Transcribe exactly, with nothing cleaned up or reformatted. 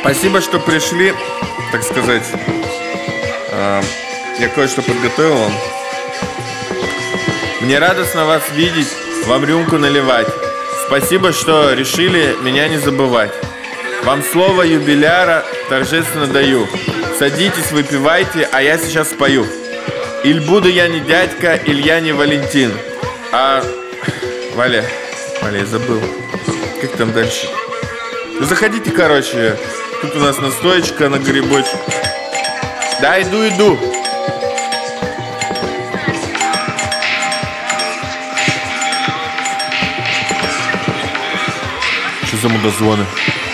Спасибо, что пришли, так сказать. э, Я кое-что подготовил вам. Мне радостно вас видеть, вам рюмку наливать. Спасибо, что решили меня не забывать. Вам слово юбиляра торжественно даю. Садитесь, выпивайте, а я сейчас спою. Иль буду я не дядька, иль я не Валентин. А... Валя, Валя, я забыл. Как там дальше? Ну, заходите, короче. Тут у нас настоечка на грибочек. Да, иду, иду. Что за мудозвоны?